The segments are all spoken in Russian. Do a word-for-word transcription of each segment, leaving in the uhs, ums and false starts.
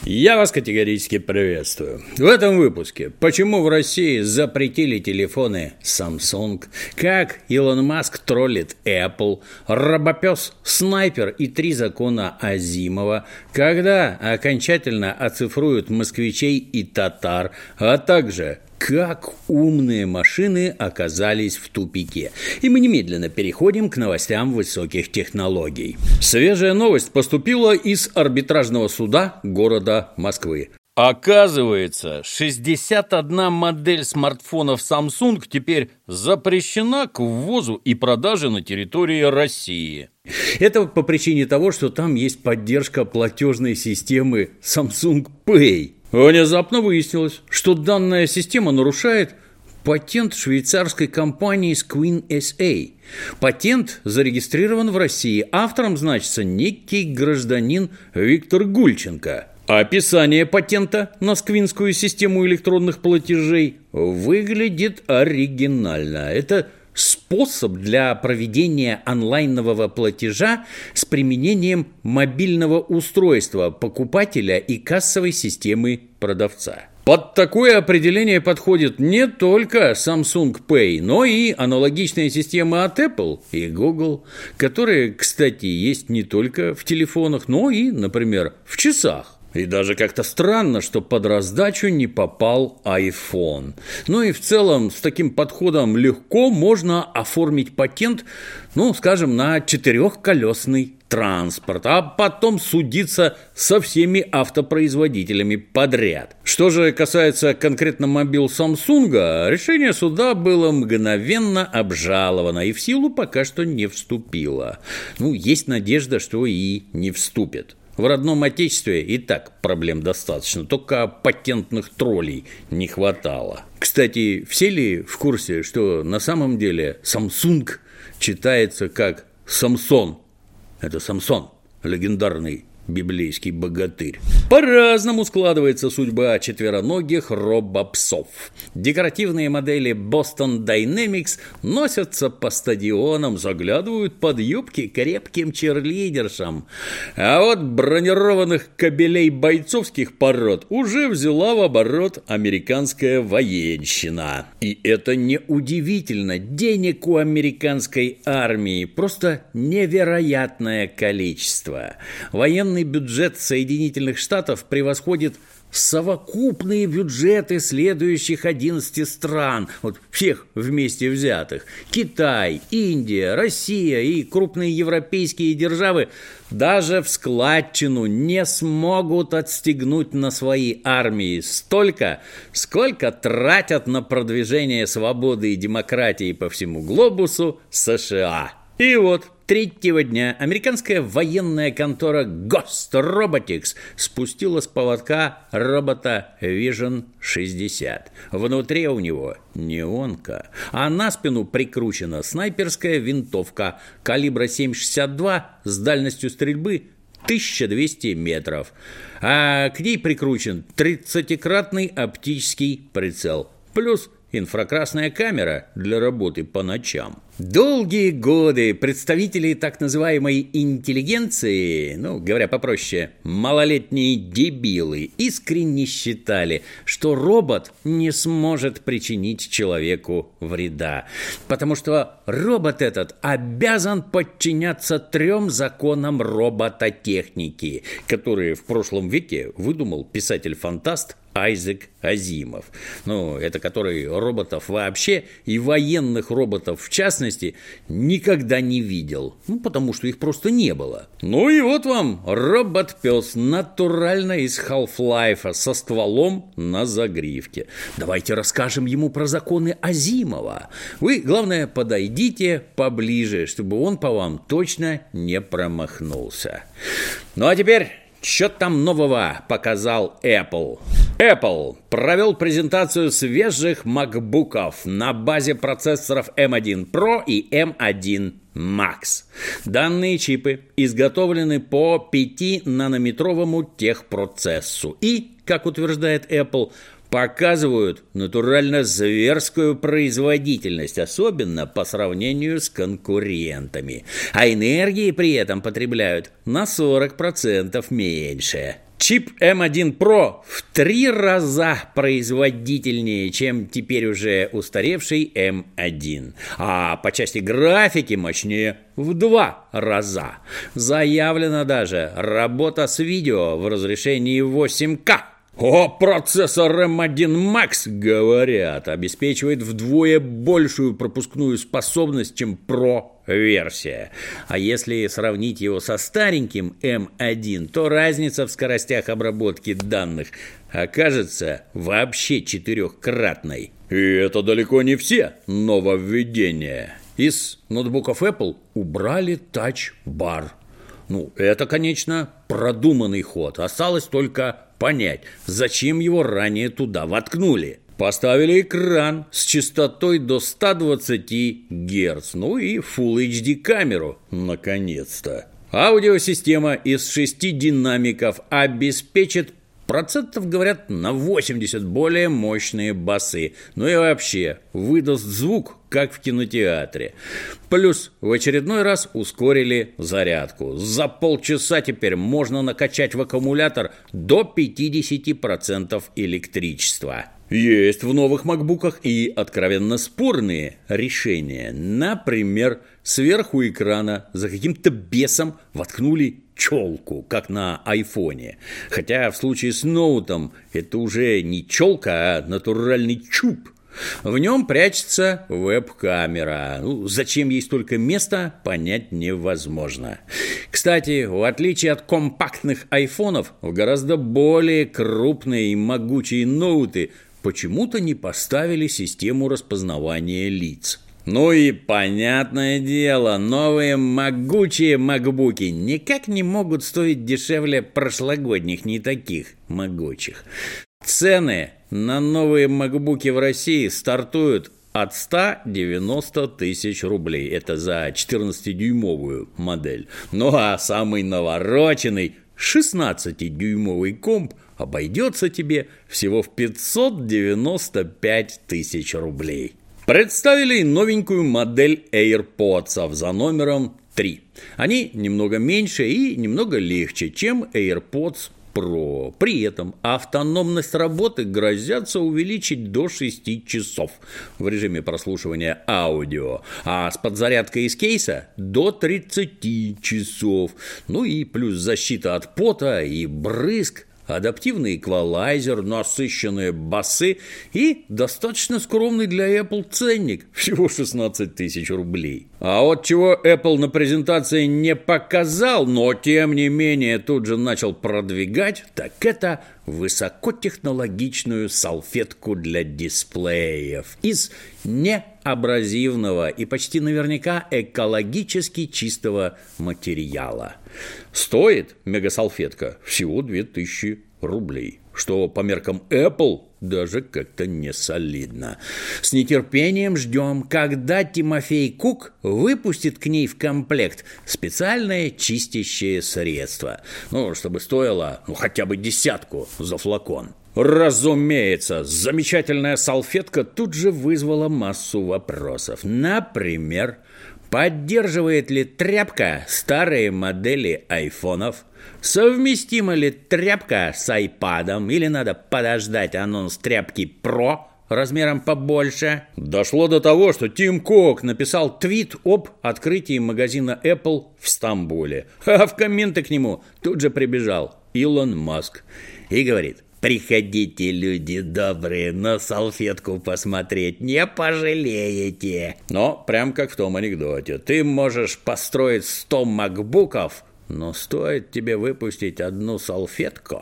Я вас категорически приветствую. В этом выпуске почему в России запретили телефоны Samsung, как Илон Маск троллит Apple, робопес, снайпер и три закона Азимова, когда окончательно оцифруют москвичей и татар, а также как умные машины оказались в тупике. И мы немедленно переходим к новостям высоких технологий. Свежая новость поступила из арбитражного суда города Москвы. Оказывается, шестьдесят одна модель смартфонов Samsung теперь запрещена к ввозу и продаже на территории России. Это по причине того, что там есть поддержка платежной системы Samsung Pay. Внезапно выяснилось, что данная система нарушает патент швейцарской компании Squin эс эй. Патент зарегистрирован в России. Автором значится некий гражданин Виктор Гульченко. Описание патента на сквинскую систему электронных платежей выглядит оригинально. Это способ для проведения онлайнового платежа с применением мобильного устройства покупателя и кассовой системы продавца. Под такое определение подходит не только Samsung Pay, но и аналогичные системы от Apple и Google, которые, кстати, есть не только в телефонах, но и, например, в часах. И даже как-то странно, что под раздачу не попал iPhone. Ну и в целом с таким подходом легко можно оформить патент, ну, скажем, на четырехколесный транспорт, а потом судиться со всеми автопроизводителями подряд. Что же касается конкретно мобил Samsung, решение суда было мгновенно обжаловано и в силу пока что не вступило. Ну, есть надежда, что и не вступит. В родном отечестве и так проблем достаточно, только патентных троллей не хватало. Кстати, все ли в курсе, что на самом деле Samsung читается как Самсон? Это Самсон, легендарный библейский богатырь. По-разному складывается судьба четвероногих робопсов. Декоративные модели Boston Dynamics носятся по стадионам, заглядывают под юбки крепким черлидершам. А вот бронированных кобелей бойцовских пород уже взяла в оборот американская военщина. И это не удивительно. Денег у американской армии просто невероятное количество. Военные бюджет Соединительных Штатов превосходит совокупные бюджеты следующих одиннадцати стран, вот всех вместе взятых. Китай, Индия, Россия и крупные европейские державы даже в складчину не смогут отстегнуть на свои армии столько, сколько тратят на продвижение свободы и демократии по всему глобусу США. И вот третьего дня американская военная контора Ghost Robotics спустила с поводка робота Vision шестьдесят. Внутри у него неонка, а на спину прикручена снайперская винтовка калибра семь шестьдесят два с дальностью стрельбы тысяча двести метров, а к ней прикручен тридцатикратный оптический прицел, плюс инфракрасная камера для работы по ночам. Долгие годы представители так называемой интеллигенции, ну, говоря попроще, малолетние дебилы, искренне считали, что робот не сможет причинить человеку вреда, потому что робот этот обязан подчиняться трем законам робототехники, которые в прошлом веке выдумал писатель-фантаст Айзек Азимов. Ну, это который роботов вообще и военных роботов в частности никогда не видел. Ну, потому что их просто не было. Ну и вот вам робот-пес натурально из Half-Life со стволом на загривке. Давайте расскажем ему про законы Азимова. Вы, главное, подойдите поближе, чтобы он по вам точно не промахнулся. Ну а теперь, что там нового показал Apple? Apple провел презентацию свежих макбуков на базе процессоров эм один про и эм один Max. Данные чипы изготовлены по пятинанометровому техпроцессу и, как утверждает Apple, показывают натурально зверскую производительность, особенно по сравнению с конкурентами. А энергии при этом потребляют на сорок процентов меньше. Чип эм один Pro в три раза производительнее, чем теперь уже устаревший эм один. А по части графики мощнее в два раза. Заявлена даже работа с видео в разрешении восемь ка. О, процессор эм один Max, говорят, обеспечивает вдвое большую пропускную способность, чем Pro-версия. А если сравнить его со стареньким эм один, то разница в скоростях обработки данных окажется вообще четырехкратной. И это далеко не все нововведения. Из ноутбуков Apple убрали Touch Bar. Ну, это, конечно, продуманный ход. Осталось только понять, зачем его ранее туда воткнули. Поставили экран с частотой до ста двадцати герц, ну и Full эйч ди камеру, наконец-то. Аудиосистема из шести динамиков обеспечит процентов, говорят, на восемьдесят более мощные басы. Ну и вообще, выдаст звук, как в кинотеатре. Плюс в очередной раз ускорили зарядку. За полчаса теперь можно накачать в аккумулятор до пятьдесят процентов электричества. Есть в новых макбуках и откровенно спорные решения. Например, сверху экрана за каким-то бесом воткнули челку, как на айфоне. Хотя в случае с ноутом это уже не челка, а натуральный чуб. В нем прячется веб-камера. Ну, зачем ей столько места, понять невозможно. Кстати, в отличие от компактных айфонов, в гораздо более крупные и могучие ноуты почему-то не поставили систему распознавания лиц. Ну и понятное дело, новые могучие макбуки никак не могут стоить дешевле прошлогодних не таких могучих. Цены на новые макбуки в России стартуют от ста девяноста тысяч рублей. Это за четырнадцатидюймовую модель. Ну а самый навороченный шестнадцатидюймовый комп обойдется тебе всего в пятьсот девяносто пять тысяч рублей. Представили новенькую модель AirPods за номером три. Они немного меньше и немного легче, чем AirPods Pro. При этом автономность работы грозятся увеличить до шести часов в режиме прослушивания аудио, а с подзарядкой из кейса до тридцати часов. Ну и плюс защита от пота и брызг, адаптивный эквалайзер, насыщенные басы и достаточно скромный для Apple ценник – всего шестнадцать тысяч рублей. А вот чего Apple на презентации не показал, но тем не менее тут же начал продвигать, так это высокотехнологичную салфетку для дисплеев из неабразивного и почти наверняка экологически чистого материала. Стоит мегасалфетка всего две тысячи рублей, что по меркам Apple даже как-то не солидно. С нетерпением ждем, когда Тимофей Кук выпустит к ней в комплект специальное чистящее средство. Ну, чтобы стоило ну, хотя бы десятку за флакон. Разумеется, замечательная салфетка тут же вызвала массу вопросов. Например, поддерживает ли тряпка старые модели айфонов? Совместима ли тряпка с айпадом? Или надо подождать анонс тряпки Pro размером побольше? Дошло до того, что Тим Кук написал твит об открытии магазина Apple в Стамбуле. А в комменты к нему тут же прибежал Илон Маск и говорит: приходите, люди добрые, на салфетку посмотреть, не пожалеете. Но прям как в том анекдоте. Ты можешь построить сто макбуков, но стоит тебе выпустить одну салфетку.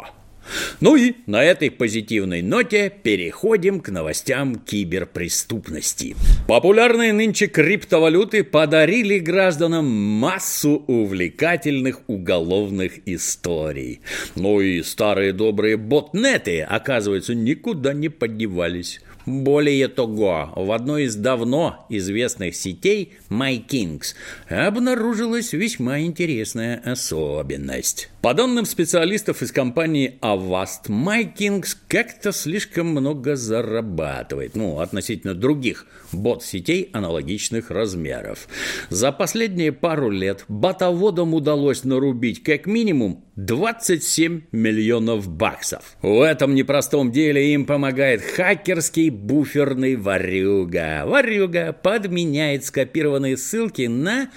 Ну и на этой позитивной ноте переходим к новостям киберпреступности. Популярные нынче криптовалюты подарили гражданам массу увлекательных уголовных историй. Ну и старые добрые ботнеты, оказывается, никуда не подевались. Более того, в одной из давно известных сетей MyKings обнаружилась весьма интересная особенность. По данным специалистов из компании Avast, MyKings как-то слишком много зарабатывает, ну, относительно других бот-сетей аналогичных размеров. За последние пару лет ботоводам удалось нарубить как минимум двадцать семь миллионов баксов. В этом непростом деле им помогает хакерский буферный ворюга. Ворюга подменяет скопированные ссылки на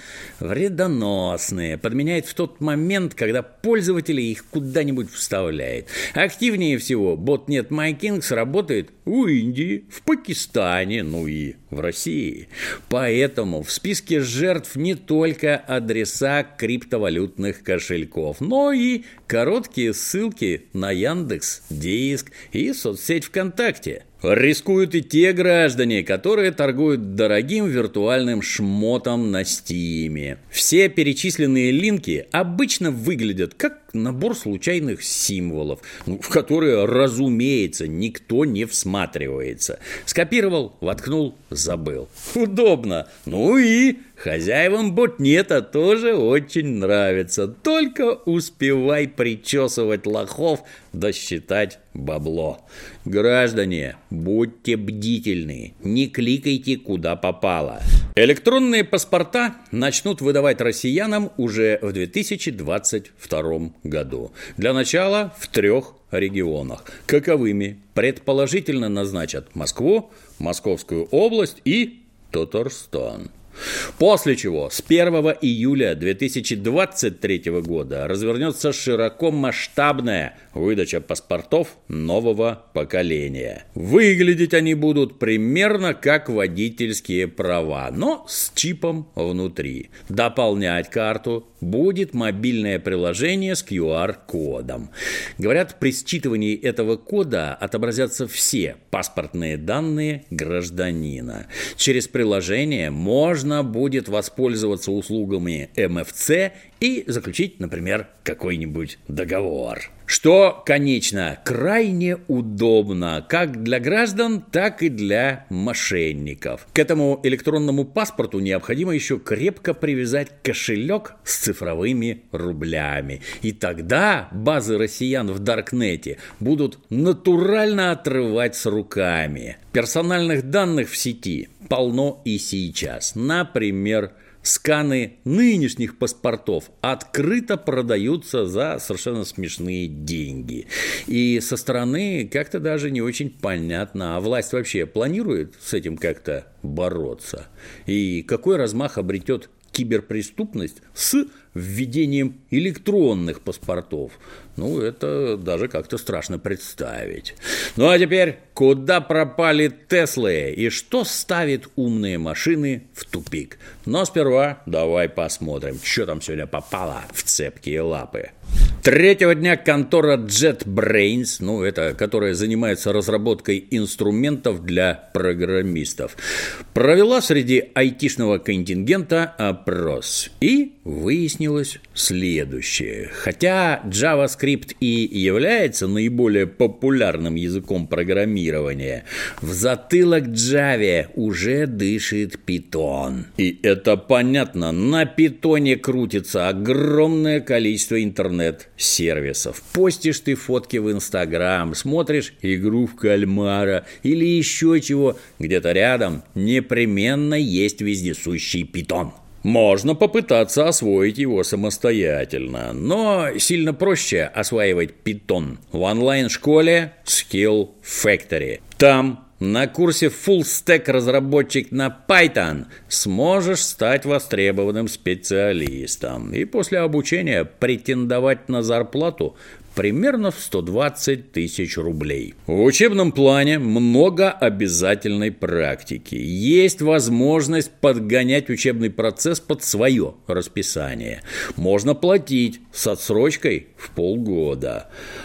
вредоносные. Подменяет в тот момент, когда пользователь их куда-нибудь вставляет. Активнее всего ботнет MyKings работает в Индии, в Пакистане, ну и в России. Поэтому в списке жертв не только адреса криптовалютных кошельков, но и короткие ссылки на Яндекс.Диск и соцсеть ВКонтакте. Рискуют и те граждане, которые торгуют дорогим виртуальным шмотом на Стиме. Все перечисленные линки обычно выглядят как набор случайных символов, в которые, разумеется, никто не всматривается. Скопировал, воткнул, забыл. Удобно. Ну и хозяевам ботнета тоже очень нравится. Только успевай причесывать лохов да считать бабло. Граждане, будьте бдительны, не кликайте куда попало. Электронные паспорта начнут выдавать россиянам уже в две тысячи двадцать втором году. Для начала в трех регионах. Каковыми предположительно назначат Москву, Московскую область и Татарстан. После чего с первого июля две тысячи двадцать третьего года развернется широкомасштабная выдача паспортов нового поколения. Выглядеть они будут примерно как водительские права, но с чипом внутри. Дополнять карту будет мобильное приложение с ку ар-кодом. Говорят, при считывании этого кода отобразятся все паспортные данные гражданина. Через приложение можно будет воспользоваться услугами эм эф цэ и заключить, например, какой-нибудь договор. Что, конечно, крайне удобно как для граждан, так и для мошенников. К этому электронному паспорту необходимо еще крепко привязать кошелек с цифровыми рублями. И тогда базы россиян в Даркнете будут натурально отрывать с руками. Персональных данных в сети полно и сейчас. Например, сканы нынешних паспортов открыто продаются за совершенно смешные деньги. И со стороны как-то даже не очень понятно, а власть вообще планирует с этим как-то бороться? И какой размах обретет киберпреступность с введением электронных паспортов? Ну, это даже как-то страшно представить. Ну, а теперь, куда пропали Теслы и что ставит умные машины в тупик? Но сперва давай посмотрим, что там сегодня попало в цепкие лапы. Третьего дня контора JetBrains, ну, это которая занимается разработкой инструментов для программистов, провела среди айтишного контингента опрос. И выяснилось следующее. Хотя JavaScript и является наиболее популярным языком программирования, в затылок Java уже дышит Python. И это понятно, на Python крутится огромное количество интернет-сервисов. Постишь ты фотки в Инстаграм, смотришь игру в кальмара или еще чего, где-то рядом непременно есть вездесущий Python. Можно попытаться освоить его самостоятельно, но сильно проще осваивать Python в онлайн-школе Skill Factory. Там на курсе Full Stack разработчик на Python сможешь стать востребованным специалистом и после обучения претендовать на зарплату примерно в сто двадцать тысяч рублей. В учебном плане много обязательной практики. Есть возможность подгонять учебный процесс под свое расписание. Можно платить с отсрочкой в полгода.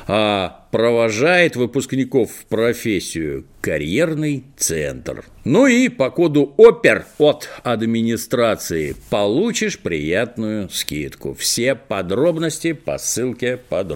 А провожает выпускников в профессию карьерный центр. Ну и по коду ОПЕР от администрации получишь приятную скидку. Все подробности по ссылке под роликом.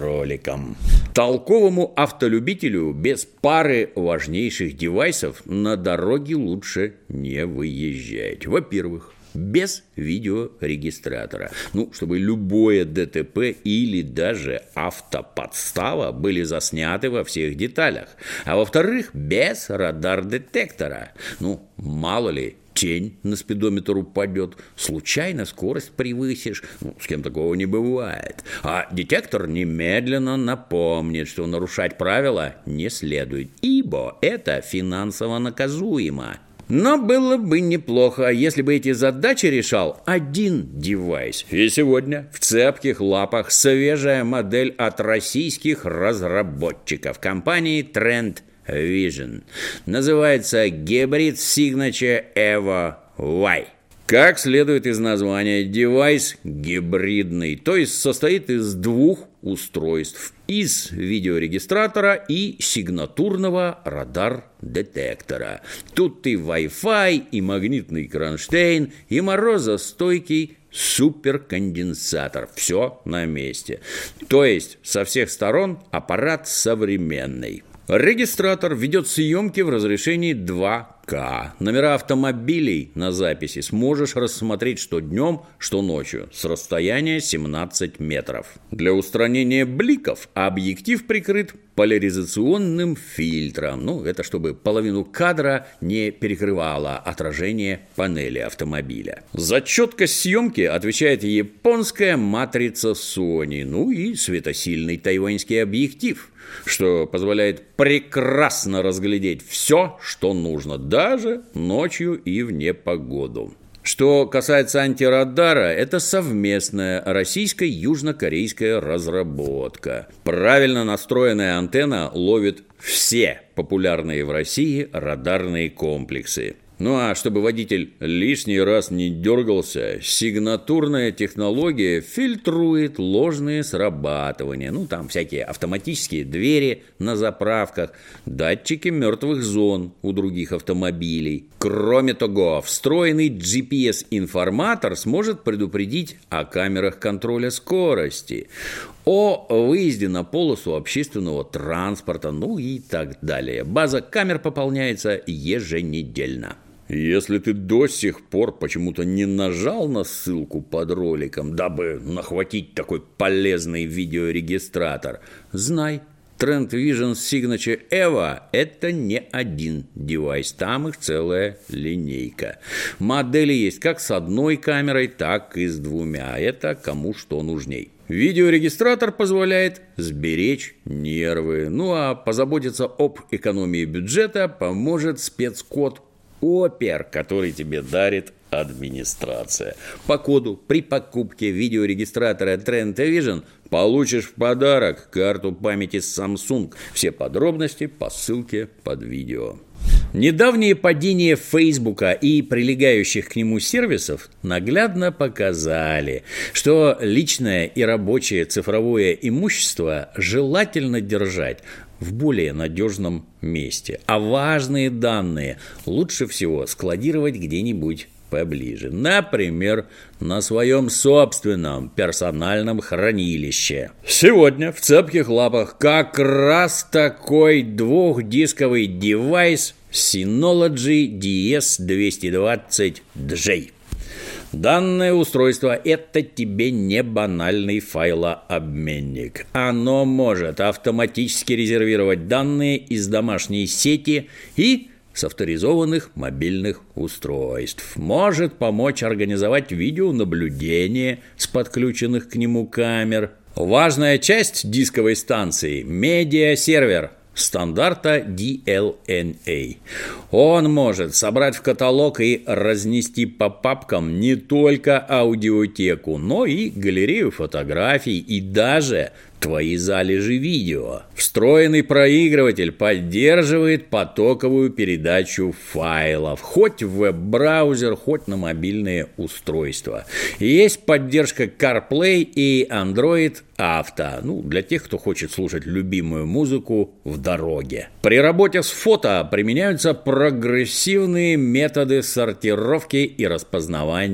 русском. Толковому автолюбителю без пары важнейших девайсов на дороге лучше не выезжать. Во-первых, без видеорегистратора. Ну, чтобы любое ДТП или даже автоподстава были засняты во всех деталях. А во-вторых, без радар-детектора. Ну, мало ли, тень на спидометр упадет, случайно скорость превысишь. Ну, с кем такого не бывает. А детектор немедленно напомнит, что нарушать правила не следует, ибо это финансово наказуемо. Но было бы неплохо, если бы эти задачи решал один девайс. И сегодня в цепких лапах свежая модель от российских разработчиков компании Trend Vision. Называется Hybrid Signature Evo Y. Как следует из названия, девайс гибридный, то есть состоит из двух устройств: из видеорегистратора и сигнатурного радар-детектора. Тут и Wi-Fi, и магнитный кронштейн, и морозостойкий суперконденсатор. Все на месте. То есть со всех сторон аппарат современный. Регистратор ведет съемки в разрешении два ка. Номера автомобилей на записи сможешь рассмотреть что днем, что ночью с расстояния семнадцать метров. Для устранения бликов объектив прикрыт поляризационным фильтром. Ну, это чтобы половину кадра не перекрывало отражение панели автомобиля. За четкость съемки отвечает японская матрица Sony, ну и светосильный тайваньский объектив, что позволяет прекрасно разглядеть все, что нужно, даже ночью и в непогоду. Что касается антирадара, это совместная российско-южнокорейская разработка. Правильно настроенная антенна ловит все популярные в России радарные комплексы. Ну а чтобы водитель лишний раз не дергался, сигнатурная технология фильтрует ложные срабатывания. Ну там всякие автоматические двери на заправках, датчики мертвых зон у других автомобилей. Кроме того, встроенный джи пи эс-информатор сможет предупредить о камерах контроля скорости, о выезде на полосу общественного транспорта, ну и так далее. База камер пополняется еженедельно. Если ты до сих пор почему-то не нажал на ссылку под роликом, дабы нахватить такой полезный видеорегистратор, знай, Trend Vision Signature Evo – это не один девайс, там их целая линейка. Модели есть как с одной камерой, так и с двумя. Это кому что нужней. Видеорегистратор позволяет сберечь нервы. Ну а позаботиться об экономии бюджета поможет спецкод Опер, который тебе дарит администрация. По коду при покупке видеорегистратора Trend Vision получишь в подарок карту памяти Samsung. Все подробности по ссылке под видео. Недавнее падение Фейсбука и прилегающих к нему сервисов наглядно показали, что личное и рабочее цифровое имущество желательно держать в более надежном месте, а важные данные лучше всего складировать где-нибудь поближе. Например, на своем собственном персональном хранилище. Сегодня в цепких лапах как раз такой двухдисковый девайс Synology ди эс двести двадцать джей. Данное устройство – это тебе не банальный файлообменник. Оно может автоматически резервировать данные из домашней сети и с авторизованных мобильных устройств. Может помочь организовать видеонаблюдение с подключенных к нему камер. Важная часть дисковой станции – медиасервер стандарта ди эл эн эй. Он может собрать в каталог и разнести по папкам не только аудиотеку, но и галерею фотографий и даже твои залежи видео. Встроенный проигрыватель поддерживает потоковую передачу файлов, хоть в веб-браузер, хоть на мобильные устройства. Есть поддержка CarPlay и Android Auto, ну, для тех, кто хочет слушать любимую музыку в дороге. При работе с фото применяются прогрессивные методы сортировки и распознавания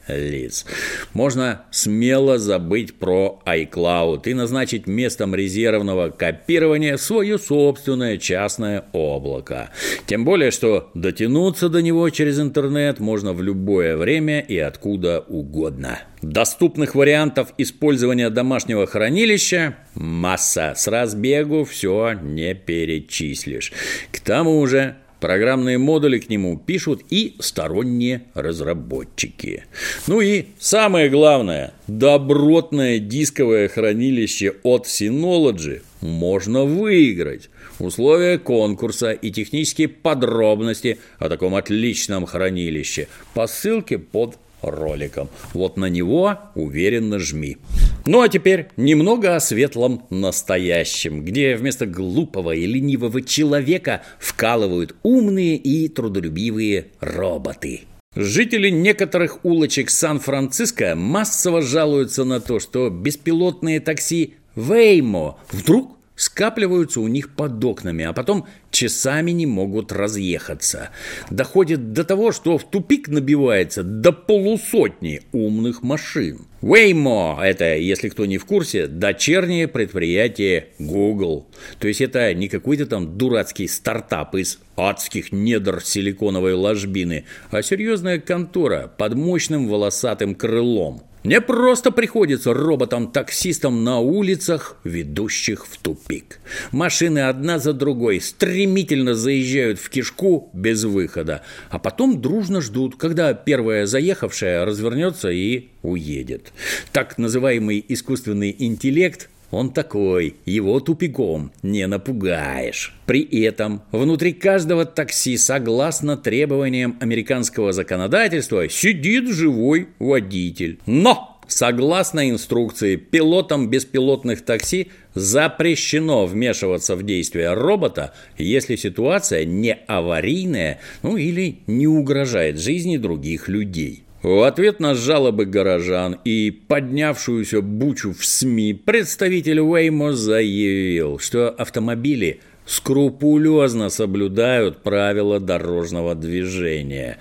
лиц. Можно смело забыть про iCloud и назначить местом резервного копирования свое собственное частное облако. Тем более, что дотянуться до него через интернет можно в любое время и откуда угодно. Доступных вариантов использования домашнего хранилища масса. С разбегу все не перечислишь. К тому же программные модули к нему пишут и сторонние разработчики. Ну и самое главное, добротное дисковое хранилище от Synology можно выиграть. Условия конкурса и технические подробности о таком отличном хранилище по ссылке под роликом. Вот на него уверенно жми. Ну а теперь немного о светлом настоящем, где вместо глупого и ленивого человека вкалывают умные и трудолюбивые роботы. Жители некоторых улочек Сан-Франциско массово жалуются на то, что беспилотные такси Waymo вдруг скапливаются у них под окнами, а потом часами не могут разъехаться. Доходит до того, что в тупик набивается до полусотни умных машин. Waymo – это, если кто не в курсе, дочернее предприятие Google. То есть это не какой-то там дурацкий стартап из адских недр силиконовой ложбины, а серьезная контора под мощным волосатым крылом. Не просто приходится роботам-таксистам на улицах, ведущих в тупик. Машины одна за другой стремительно заезжают в кишку без выхода, а потом дружно ждут, когда первая заехавшая развернется и уедет. Так называемый искусственный интеллект – он такой, его тупиком не напугаешь. При этом внутри каждого такси, согласно требованиям американского законодательства, сидит живой водитель. Но, согласно инструкции, пилотам беспилотных такси запрещено вмешиваться в действия робота, если ситуация не аварийная, ну или не угрожает жизни других людей. В ответ на жалобы горожан и поднявшуюся бучу в СМИ представитель Waymo заявил, что автомобили скрупулезно соблюдают правила дорожного движения.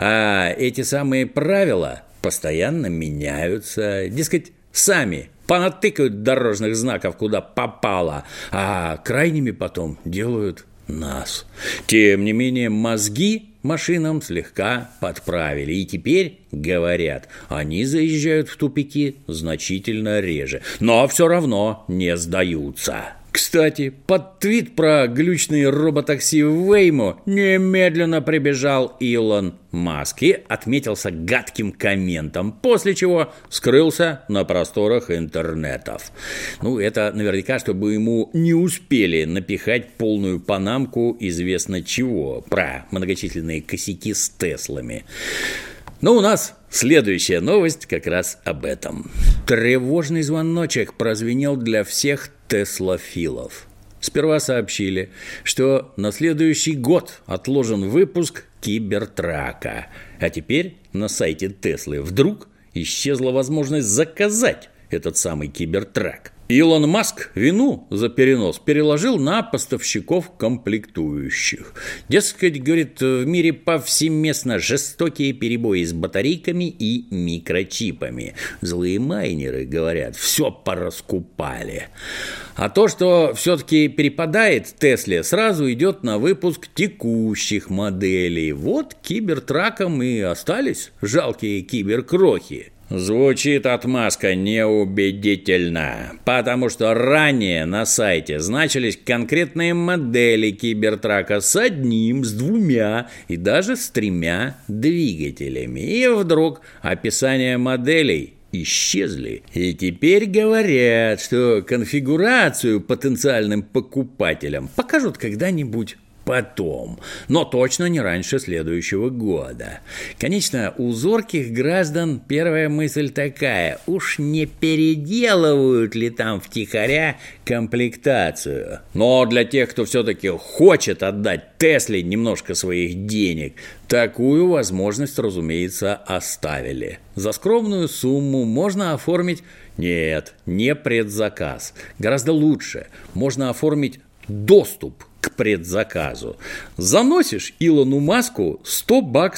А эти самые правила постоянно меняются. Дескать, сами понатыкают дорожных знаков куда попало, а крайними потом делают нас. Тем не менее, мозги машинам слегка подправили, и теперь, говорят, они заезжают в тупики значительно реже, но все равно не сдаются. Кстати, под твит про глючные роботакси Waymo немедленно прибежал Илон Маск и отметился гадким комментом, после чего скрылся на просторах интернетов. Ну, это наверняка, чтобы ему не успели напихать полную панамку известно чего про многочисленные косяки с Теслами. Но у нас следующая новость как раз об этом. Тревожный звоночек прозвенел для всех теслофилов. Сперва сообщили, что на следующий год отложен выпуск Кибертрака. А теперь на сайте Теслы вдруг исчезла возможность заказать этот самый Кибертрак. Илон Маск вину за перенос переложил на поставщиков комплектующих. Дескать, говорит, в мире повсеместно жестокие перебои с батарейками и микрочипами. Злые майнеры, говорят, все пораскупали. А то, что все-таки перепадает Тесле, сразу идет на выпуск текущих моделей. Вот Кибертраком и остались жалкие киберкрохи. Звучит от Маска неубедительно, потому что ранее на сайте значились конкретные модели Кибертрака с одним, с двумя и даже с тремя двигателями. И вдруг описание моделей исчезли. И теперь говорят, что конфигурацию потенциальным покупателям покажут когда-нибудь потом, но точно не раньше следующего года. Конечно, у зорких граждан первая мысль такая: уж не переделывают ли там втихаря комплектацию? Но для тех, кто все-таки хочет отдать Тесле немножко своих денег, такую возможность, разумеется, оставили. За скромную сумму можно оформить... Нет, не предзаказ. Гораздо лучше. Можно оформить доступ к предзаказу. Заносишь Илону Маску сто баксов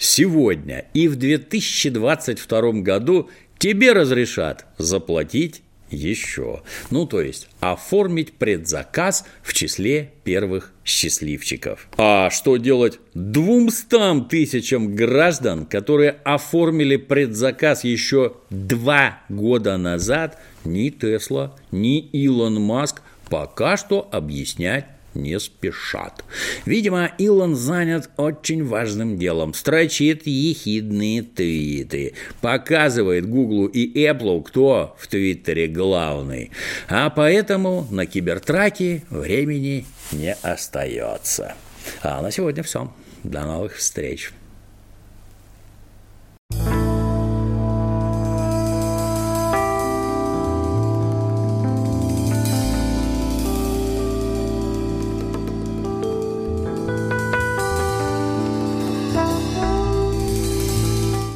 сегодня и в две тысячи двадцать втором году тебе разрешат заплатить еще. Ну, то есть оформить предзаказ в числе первых счастливчиков. А что делать двумстам тысячам граждан, которые оформили предзаказ еще два года назад, ни Тесла, ни Илон Маск пока что объяснять не спешат. Видимо, Илон занят очень важным делом, строчит ехидные твиты, показывает Гуглу и Apple, кто в Твиттере главный, а поэтому на кибертраке времени не остается. А на сегодня все. До новых встреч.